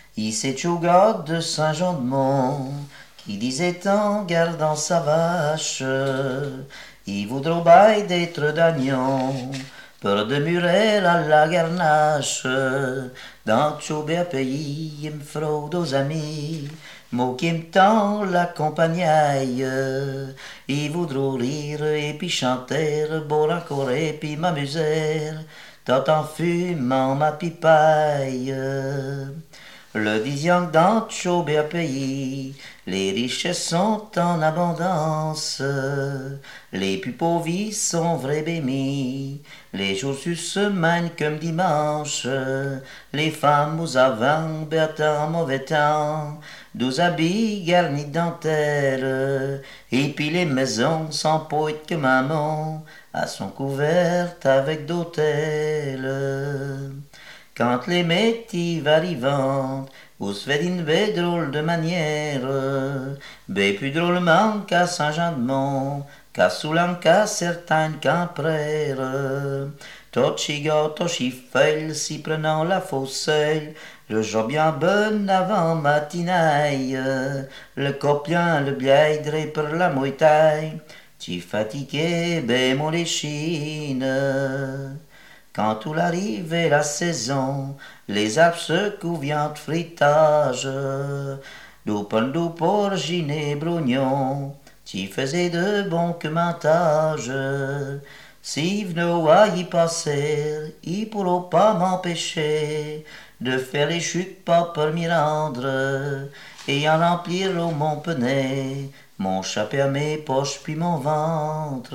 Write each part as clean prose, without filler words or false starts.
Il s'est Chouga de Saint-Jean-de-Mont, qui disait en gardant sa vache, il voudra bail d'être d'agnon, pour demeurer à la garnache. Dans Tchoubert pays, il me fraude aux amis, mot qui me tend la compagnie. Il voudra rire et puis chanter, boire encore et puis m'amuser, tout en fumant ma pipaille. Le disant que dans Tchoubert pays, les richesses sont en abondance, les plus pauvres sont vrais bémis, les jours sur semaine comme dimanche, les femmes aux avant, en mauvais temps, 12 habits garnis de dentelle, et puis les maisons sans poète que maman, à sont couvertes avec d'autels. Quand les métiers arrivant, vous se faites une belle drôle de manière, ben plus drôlement qu'à Saint-Jean-de-Mont, qu'à Soulan, qu'à certaines camprères. Tochiga, tochifel, si prenant la fausselle, le jour bien bon avant matinaille, le copian, le biaïdre pour la moitaille, tu fatigué, ben mon échine. Quand tout arrive et la saison, les arbres se couvrent de fritage. Doupon, porgine, brognon, tu faisais de bons commentages. Si v'no à y passer, il pourra pas m'empêcher de faire les chutes pas pour m'y rendre, et en remplir au mon penay, mon chapeau à mes poches puis mon ventre.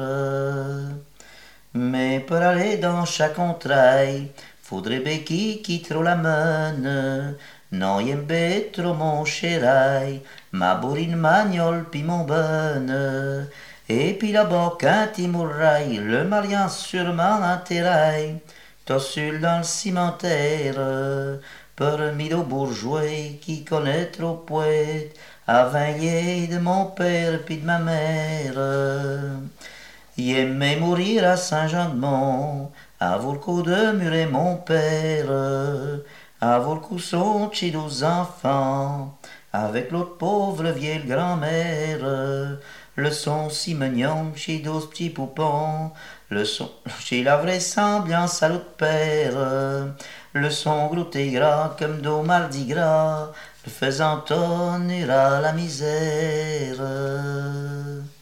Mais pour aller dans chaque entraille, faudrait béquille qui trop la mène. Non, y'aime trop mon chérail, ma bourrine magnole pis mon bonne. Et puis là-bas, quand il mourraille, le mariant sûrement enterraille. Tossul dans le cimetière, pour un mido bourgeois qui connaît trop poète, à veiller de mon père puis de ma mère. Il aimait mourir à Saint-Jean-de-Mont, à le coup de murer mon père, à le coup son chez 12 enfants, avec l'autre pauvre vieille grand-mère, le son si mignon chez 12 petits poupons, le son chez la vraisemblance à l'autre père, le son gros et gras comme d'eau mardi gras, le faisant tonner à la misère.